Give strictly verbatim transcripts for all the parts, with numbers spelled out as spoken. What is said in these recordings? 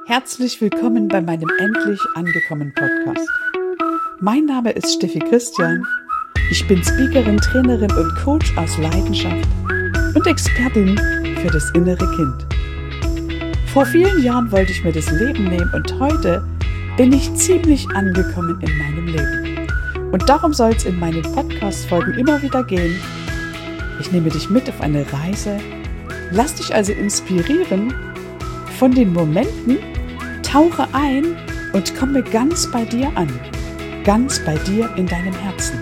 Herzlich willkommen bei meinem Endlich angekommen Podcast. Mein Name ist Steffi Christian. Ich bin Speakerin, Trainerin und Coach aus Leidenschaft und Expertin für das innere Kind. Vor vielen Jahren wollte ich mir das Leben nehmen und heute bin ich ziemlich angekommen in meinem Leben. Und darum soll es in meinen Podcast-Folgen immer wieder gehen. Ich nehme dich mit auf eine Reise, lass dich also inspirieren von den Momenten, tauche ein und komme ganz bei dir an, ganz bei dir in deinem Herzen.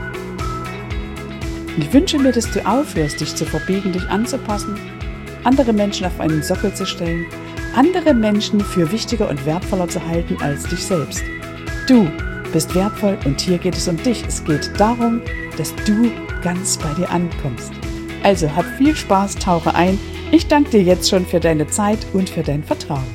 Ich wünsche mir, dass du aufhörst, dich zu verbiegen, dich anzupassen, andere Menschen auf einen Sockel zu stellen, andere Menschen für wichtiger und wertvoller zu halten als dich selbst. Du bist wertvoll und hier geht es um dich. Es geht darum, dass du ganz bei dir ankommst. Also hab viel Spaß, tauche ein. Ich danke dir jetzt schon für deine Zeit und für dein Vertrauen.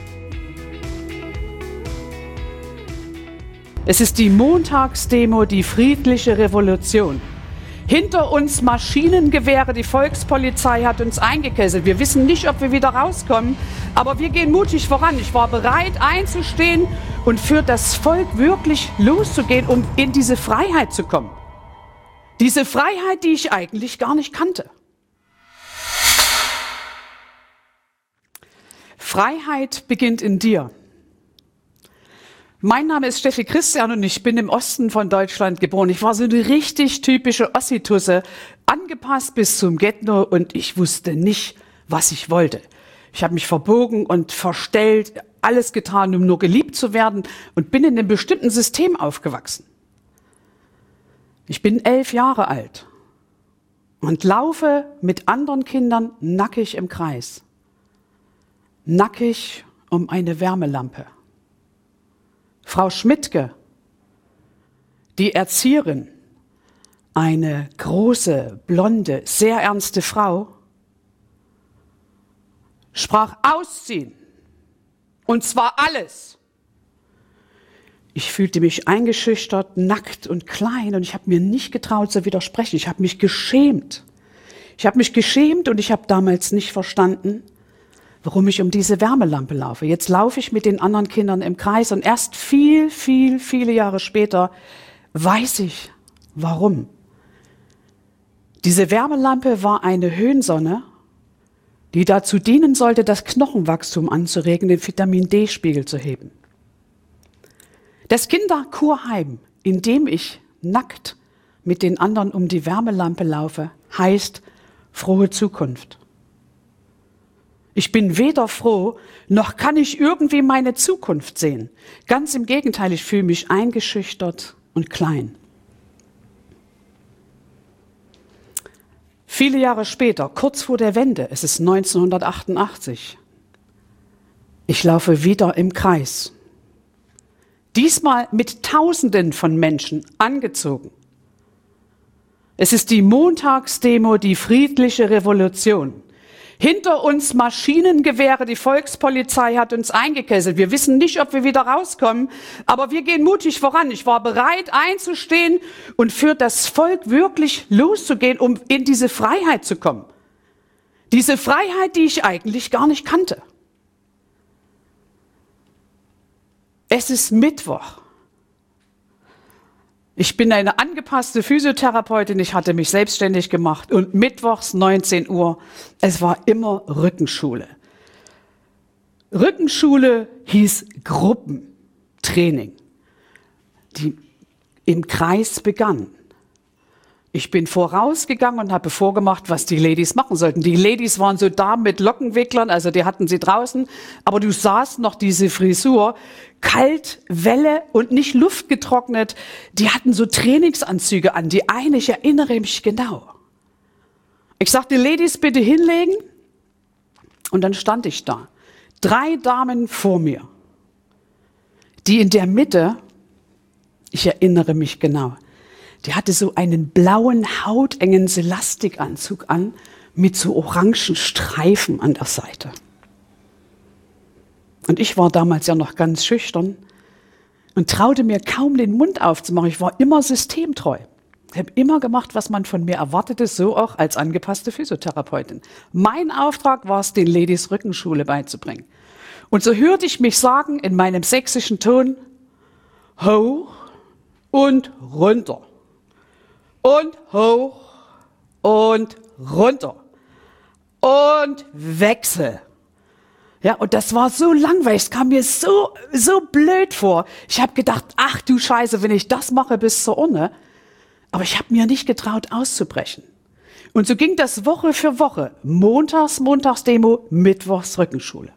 Es ist die Montagsdemo, die friedliche Revolution. Hinter uns Maschinengewehre, die Volkspolizei hat uns eingekesselt. Wir wissen nicht, ob wir wieder rauskommen, aber wir gehen mutig voran. Ich war bereit einzustehen und für das Volk wirklich loszugehen, um in diese Freiheit zu kommen. Diese Freiheit, die ich eigentlich gar nicht kannte. Freiheit beginnt in dir. Mein Name ist Steffi Christian und ich bin im Osten von Deutschland geboren. Ich war so eine richtig typische Ossitusse, angepasst bis zum Get-No und ich wusste nicht, was ich wollte. Ich habe mich verbogen und verstellt, alles getan, um nur geliebt zu werden und bin in einem bestimmten System aufgewachsen. Ich bin elf Jahre alt und laufe mit anderen Kindern nackig im Kreis. Nackig um eine Wärmelampe. Frau Schmidtke, die Erzieherin, eine große, blonde, sehr ernste Frau, sprach ausziehen. Und zwar alles. Ich fühlte mich eingeschüchtert, nackt und klein und ich habe mir nicht getraut zu widersprechen. Ich habe mich geschämt. Ich habe mich geschämt und ich habe damals nicht verstanden, warum ich um diese Wärmelampe laufe. Jetzt laufe ich mit den anderen Kindern im Kreis und erst viel, viel, viele Jahre später weiß ich, warum. Diese Wärmelampe war eine Höhensonne, die dazu dienen sollte, das Knochenwachstum anzuregen, den Vitamin-D-Spiegel zu heben. Das Kinderkurheim, in dem ich nackt mit den anderen um die Wärmelampe laufe, heißt frohe Zukunft. Ich bin weder froh, noch kann ich irgendwie meine Zukunft sehen. Ganz im Gegenteil, ich fühle mich eingeschüchtert und klein. Viele Jahre später, kurz vor der Wende, es ist neunzehnhundertachtundachtzig, ich laufe wieder im Kreis. Diesmal mit Tausenden von Menschen angezogen. Es ist die Montagsdemo, die friedliche Revolution. Hinter uns Maschinengewehre, die Volkspolizei hat uns eingekesselt. Wir wissen nicht, ob wir wieder rauskommen, aber wir gehen mutig voran. Ich war bereit einzustehen und für das Volk wirklich loszugehen, um in diese Freiheit zu kommen. Diese Freiheit, die ich eigentlich gar nicht kannte. Es ist Mittwoch. Ich bin eine angepasste Physiotherapeutin, ich hatte mich selbstständig gemacht und mittwochs neunzehn Uhr, es war immer Rückenschule. Rückenschule hieß Gruppentraining, die im Kreis begann. Ich bin vorausgegangen und habe vorgemacht, was die Ladies machen sollten. Die Ladies waren so Damen mit Lockenwicklern, also die hatten sie draußen, aber du sahst noch diese Frisur, kalt, Welle und nicht luftgetrocknet. Die hatten so Trainingsanzüge an, die eine, ich erinnere mich genau. Ich sagte, Ladies, bitte hinlegen. Und dann stand ich da. Drei Damen vor mir, die in der Mitte, ich erinnere mich genau, die hatte so einen blauen, hautengen Elastikanzug an mit so orangen Streifen an der Seite. Und ich war damals ja noch ganz schüchtern und traute mir kaum den Mund aufzumachen. Ich war immer systemtreu. Ich habe immer gemacht, was man von mir erwartete, so auch als angepasste Physiotherapeutin. Mein Auftrag war es, den Ladies Rückenschule beizubringen. Und so hörte ich mich sagen in meinem sächsischen Ton, hoch und runter und hoch und runter und Wechsel. Ja, und das war so langweilig, es kam mir so, so blöd vor. Ich habe gedacht, ach du Scheiße, wenn ich das mache bis zur Urne. Aber ich habe mir nicht getraut auszubrechen. Und so ging das Woche für Woche. Montags, Montagsdemo, Mittwochs Rückenschule.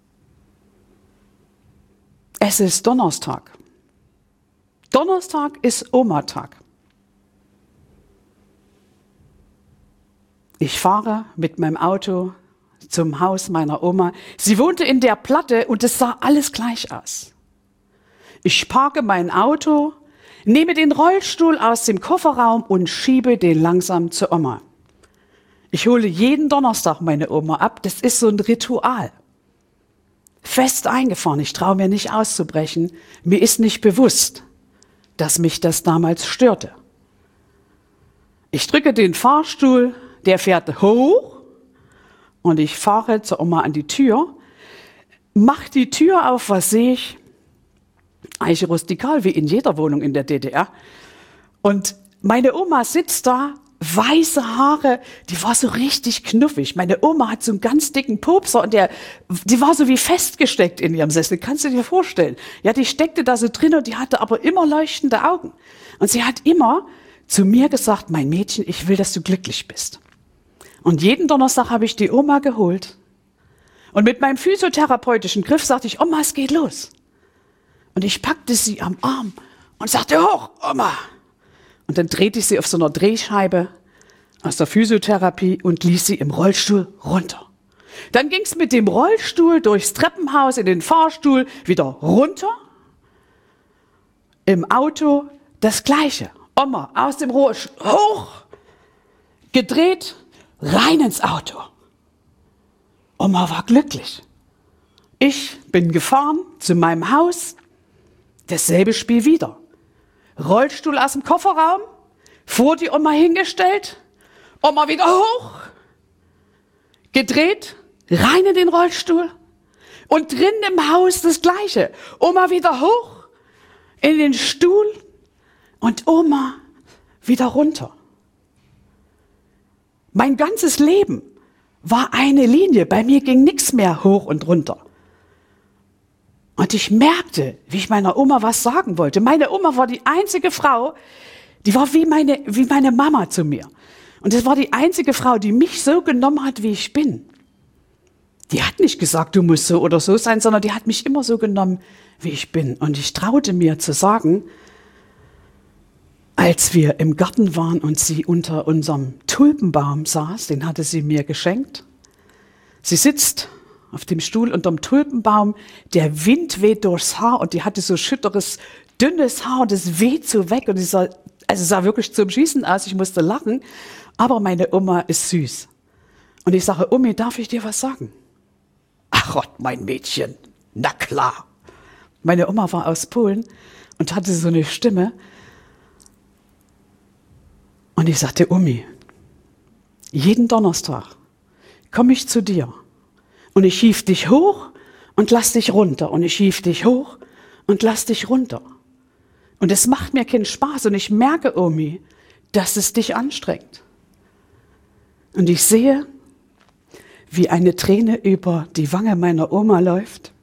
Es ist Donnerstag. Donnerstag ist Oma-Tag. Ich fahre mit meinem Auto zum Haus meiner Oma. Sie wohnte in der Platte und es sah alles gleich aus. Ich parke mein Auto, nehme den Rollstuhl aus dem Kofferraum und schiebe den langsam zur Oma. Ich hole jeden Donnerstag meine Oma ab. Das ist so ein Ritual. Fest eingefahren. Ich traue mir nicht auszubrechen. Mir ist nicht bewusst, dass mich das damals störte. Ich drücke den Fahrstuhl, der fährt hoch und ich fahre zur Oma an die Tür, mach die Tür auf, was sehe ich? Eiche rustikal, wie in jeder Wohnung in der D D R. Und meine Oma sitzt da, weiße Haare, die war so richtig knuffig. Meine Oma hat so einen ganz dicken Pupser und der, die war so wie festgesteckt in ihrem Sessel. Kannst du dir vorstellen? Ja, die steckte da so drin und die hatte aber immer leuchtende Augen. Und sie hat immer zu mir gesagt, mein Mädchen, ich will, dass du glücklich bist. Und jeden Donnerstag habe ich die Oma geholt. Und mit meinem physiotherapeutischen Griff sagte ich, Oma, es geht los. Und ich packte sie am Arm und sagte, hoch, Oma. Und dann drehte ich sie auf so einer Drehscheibe aus der Physiotherapie und ließ sie im Rollstuhl runter. Dann ging es mit dem Rollstuhl durchs Treppenhaus in den Fahrstuhl wieder runter. Im Auto das Gleiche. Oma aus dem Rollstuhl hoch, gedreht, rein ins Auto. Oma war glücklich. Ich bin gefahren zu meinem Haus. Dasselbe Spiel wieder. Rollstuhl aus dem Kofferraum, vor die Oma hingestellt, Oma wieder hoch, gedreht, rein in den Rollstuhl und drin im Haus das Gleiche. Oma wieder hoch, in den Stuhl und Oma wieder runter. Mein ganzes Leben war eine Linie, bei mir ging nichts mehr hoch und runter. Und ich merkte, wie ich meiner Oma was sagen wollte. Meine Oma war die einzige Frau, die war wie meine, wie meine Mama zu mir. Und das war die einzige Frau, die mich so genommen hat, wie ich bin. Die hat nicht gesagt, du musst so oder so sein, sondern die hat mich immer so genommen, wie ich bin. Und ich traute mir zu sagen, als wir im Garten waren und sie unter unserem Tulpenbaum saß, den hatte sie mir geschenkt. Sie sitzt auf dem Stuhl unterm Tulpenbaum, der Wind weht durchs Haar und die hatte so schütteres, dünnes Haar und das weht so weg und die sah, also sah wirklich zum Schießen aus, ich musste lachen, aber meine Oma ist süß. Und ich sage, Omi, darf ich dir was sagen? Ach Gott, mein Mädchen, na klar. Meine Oma war aus Polen und hatte so eine Stimme und ich sagte, Omi, jeden Donnerstag komme ich zu dir. Und ich hief dich hoch und lass dich runter. Und ich hief dich hoch und lass dich runter. Und es macht mir keinen Spaß. Und ich merke, Omi, dass es dich anstrengt. Und ich sehe, wie eine Träne über die Wange meiner Oma läuft.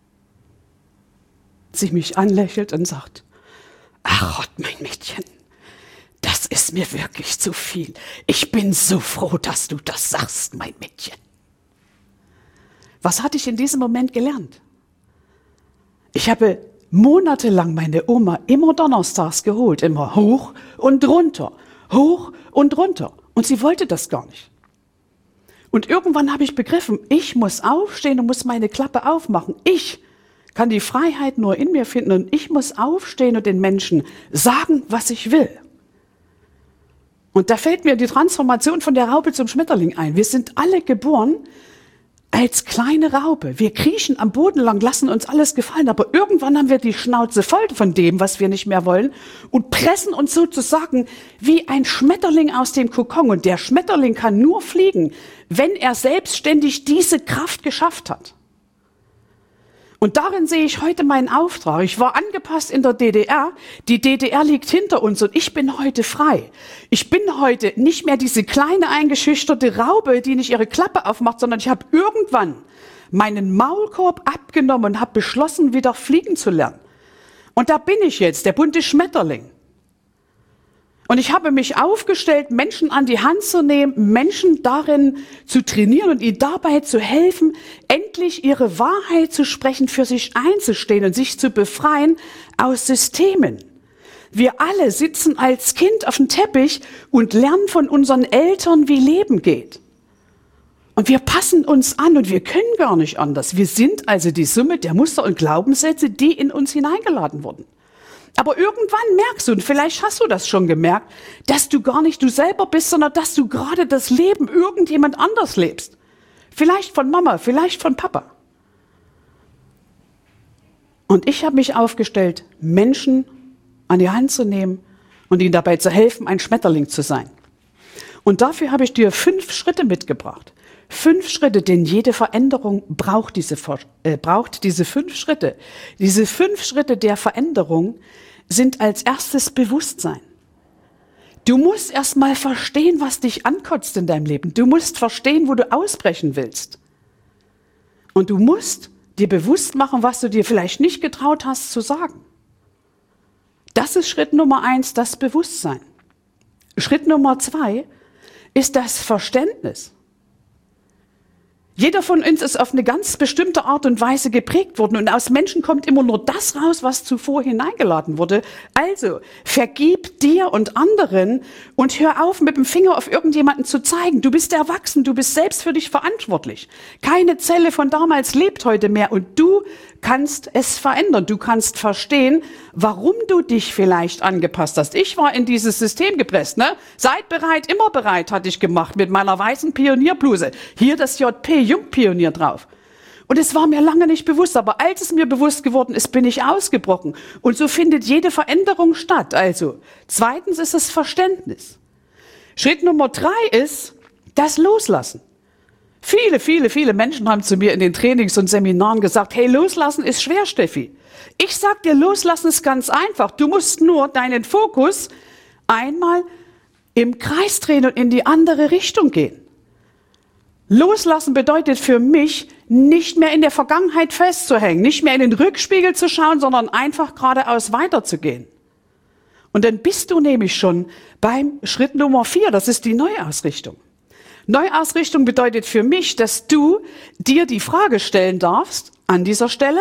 Sie mich anlächelt und sagt, ach Gott, mein Mädchen, das ist mir wirklich zu viel. Ich bin so froh, dass du das sagst, mein Mädchen. Was hatte ich in diesem Moment gelernt? Ich habe monatelang meine Oma immer donnerstags geholt, immer hoch und runter, hoch und runter. Und sie wollte das gar nicht. Und irgendwann habe ich begriffen, ich muss aufstehen und muss meine Klappe aufmachen. Ich kann die Freiheit nur in mir finden und ich muss aufstehen und den Menschen sagen, was ich will. Und da fällt mir die Transformation von der Raupe zum Schmetterling ein. Wir sind alle geboren als kleine Raupe. Wir kriechen am Boden lang, lassen uns alles gefallen, aber irgendwann haben wir die Schnauze voll von dem, was wir nicht mehr wollen und pressen uns sozusagen wie ein Schmetterling aus dem Kokon. Und der Schmetterling kann nur fliegen, wenn er selbstständig diese Kraft geschafft hat. Und darin sehe ich heute meinen Auftrag. Ich war angepasst in der D D R. Die D D R liegt hinter uns und ich bin heute frei. Ich bin heute nicht mehr diese kleine eingeschüchterte Raupe, die nicht ihre Klappe aufmacht, sondern ich habe irgendwann meinen Maulkorb abgenommen und habe beschlossen, wieder fliegen zu lernen. Und da bin ich jetzt, der bunte Schmetterling. Und ich habe mich aufgestellt, Menschen an die Hand zu nehmen, Menschen darin zu trainieren und ihnen dabei zu helfen, endlich ihre Wahrheit zu sprechen, für sich einzustehen und sich zu befreien aus Systemen. Wir alle sitzen als Kind auf dem Teppich und lernen von unseren Eltern, wie Leben geht. Und wir passen uns an und wir können gar nicht anders. Wir sind also die Summe der Muster und Glaubenssätze, die in uns hineingeladen wurden. Aber irgendwann merkst du, und vielleicht hast du das schon gemerkt, dass du gar nicht du selber bist, sondern dass du gerade das Leben irgendjemand anders lebst. Vielleicht von Mama, vielleicht von Papa. Und ich habe mich aufgestellt, Menschen an die Hand zu nehmen und ihnen dabei zu helfen, ein Schmetterling zu sein. Und dafür habe ich dir fünf Schritte mitgebracht. Fünf Schritte, denn jede Veränderung braucht diese, äh, braucht diese fünf Schritte. Diese fünf Schritte der Veränderung sind als erstes Bewusstsein. Du musst erst mal verstehen, was dich ankotzt in deinem Leben. Du musst verstehen, wo du ausbrechen willst. Und du musst dir bewusst machen, was du dir vielleicht nicht getraut hast zu sagen. Das ist Schritt Nummer eins, das Bewusstsein. Schritt Nummer zwei ist das Verständnis. Jeder von uns ist auf eine ganz bestimmte Art und Weise geprägt worden und aus Menschen kommt immer nur das raus, was zuvor hineingeladen wurde. Also vergib dir und anderen und hör auf, mit dem Finger auf irgendjemanden zu zeigen. Du bist erwachsen, du bist selbst für dich verantwortlich. Keine Zelle von damals lebt heute mehr und du kannst es verändern. Du kannst verstehen, warum du dich vielleicht angepasst hast. Ich war in dieses System gepresst, ne? Seid bereit, immer bereit, hatte ich gemacht mit meiner weißen Pionierbluse. Hier das J P, Jungpionier drauf. Und es war mir lange nicht bewusst, aber als es mir bewusst geworden ist, bin ich ausgebrochen. Und so findet jede Veränderung statt. Also, zweitens ist das Verständnis. Schritt Nummer drei ist das Loslassen. Viele, viele, viele Menschen haben zu mir in den Trainings und Seminaren gesagt, hey, loslassen ist schwer, Steffi. Ich sag dir, loslassen ist ganz einfach. Du musst nur deinen Fokus einmal im Kreis drehen und in die andere Richtung gehen. Loslassen bedeutet für mich, nicht mehr in der Vergangenheit festzuhängen, nicht mehr in den Rückspiegel zu schauen, sondern einfach geradeaus weiterzugehen. Und dann bist du nämlich schon beim Schritt Nummer vier, das ist die Neuausrichtung. Neuausrichtung bedeutet für mich, dass du dir die Frage stellen darfst, an dieser Stelle,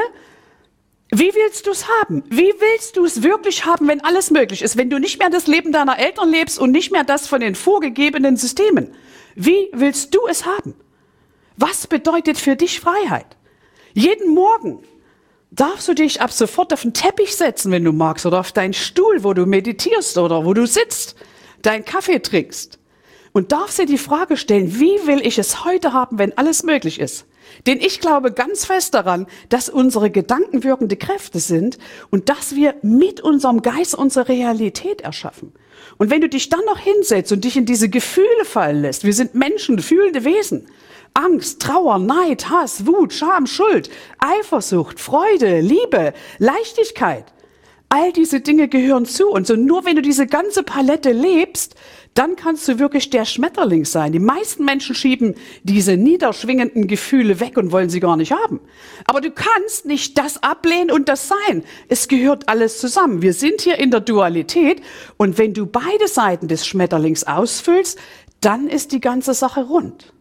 wie willst du es haben? Wie willst du es wirklich haben, wenn alles möglich ist? Wenn du nicht mehr das Leben deiner Eltern lebst und nicht mehr das von den vorgegebenen Systemen. Wie willst du es haben? Was bedeutet für dich Freiheit? Jeden Morgen darfst du dich ab sofort auf den Teppich setzen, wenn du magst, oder auf deinen Stuhl, wo du meditierst oder wo du sitzt, deinen Kaffee trinkst. Und darfst dir die Frage stellen, wie will ich es heute haben, wenn alles möglich ist? Denn ich glaube ganz fest daran, dass unsere Gedanken wirkende Kräfte sind und dass wir mit unserem Geist unsere Realität erschaffen. Und wenn du dich dann noch hinsetzt und dich in diese Gefühle fallen lässt, wir sind Menschen, fühlende Wesen, Angst, Trauer, Neid, Hass, Wut, Scham, Schuld, Eifersucht, Freude, Liebe, Leichtigkeit, all diese Dinge gehören zu uns. Und nur wenn du diese ganze Palette lebst, dann kannst du wirklich der Schmetterling sein. Die meisten Menschen schieben diese niederschwingenden Gefühle weg und wollen sie gar nicht haben. Aber du kannst nicht das ablehnen und das sein. Es gehört alles zusammen. Wir sind hier in der Dualität und wenn du beide Seiten des Schmetterlings ausfüllst, dann ist die ganze Sache rund.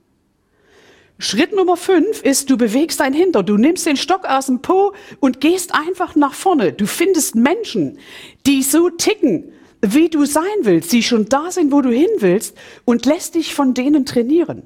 Schritt Nummer fünf ist, du bewegst dein Hintern, du nimmst den Stock aus dem Po und gehst einfach nach vorne. Du findest Menschen, die so ticken, wie du sein willst, die schon da sind, wo du hin willst und lässt dich von denen trainieren.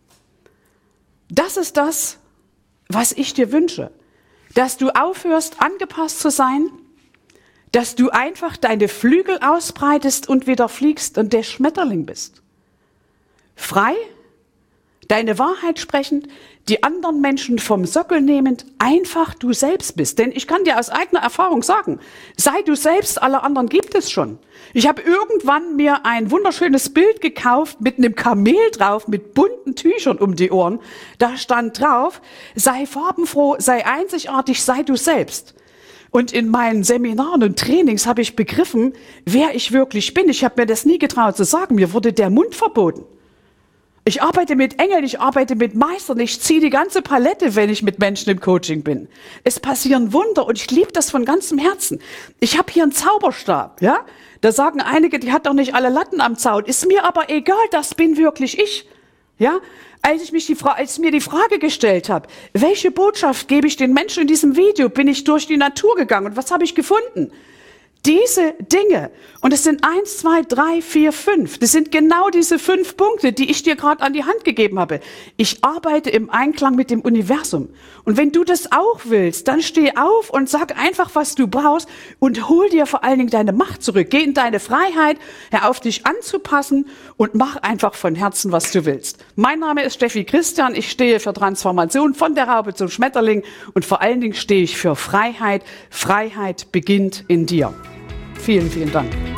Das ist das, was ich dir wünsche, dass du aufhörst, angepasst zu sein, dass du einfach deine Flügel ausbreitest und wieder fliegst und der Schmetterling bist. Frei, deine Wahrheit sprechend, die anderen Menschen vom Sockel nehmend, einfach du selbst bist. Denn ich kann dir aus eigener Erfahrung sagen, sei du selbst, alle anderen gibt es schon. Ich habe irgendwann mir ein wunderschönes Bild gekauft mit einem Kamel drauf, mit bunten Tüchern um die Ohren. Da stand drauf, sei farbenfroh, sei einzigartig, sei du selbst. Und in meinen Seminaren und Trainings habe ich begriffen, wer ich wirklich bin. Ich habe mir das nie getraut zu sagen, mir wurde der Mund verboten. Ich arbeite mit Engeln, ich arbeite mit Meistern, ich ziehe die ganze Palette, wenn ich mit Menschen im Coaching bin. Es passieren Wunder und ich liebe das von ganzem Herzen. Ich habe hier einen Zauberstab, ja? Da sagen einige, die hat doch nicht alle Latten am Zaun. Ist mir aber egal, das bin wirklich ich, ja? Als ich, mich die Fra- als ich mir die Frage gestellt habe, welche Botschaft gebe ich den Menschen in diesem Video, bin ich durch die Natur gegangen und was habe ich gefunden? Diese Dinge, und es sind eins, zwei, drei, vier, fünf, das sind genau diese fünf Punkte, die ich dir gerade an die Hand gegeben habe. Ich arbeite im Einklang mit dem Universum. Und wenn du das auch willst, dann steh auf und sag einfach, was du brauchst und hol dir vor allen Dingen deine Macht zurück. Geh in deine Freiheit, hör auf dich anzupassen und mach einfach von Herzen, was du willst. Mein Name ist Steffi Christian, ich stehe für Transformation von der Raupe zum Schmetterling und vor allen Dingen stehe ich für Freiheit. Freiheit beginnt in dir. Vielen, vielen Dank.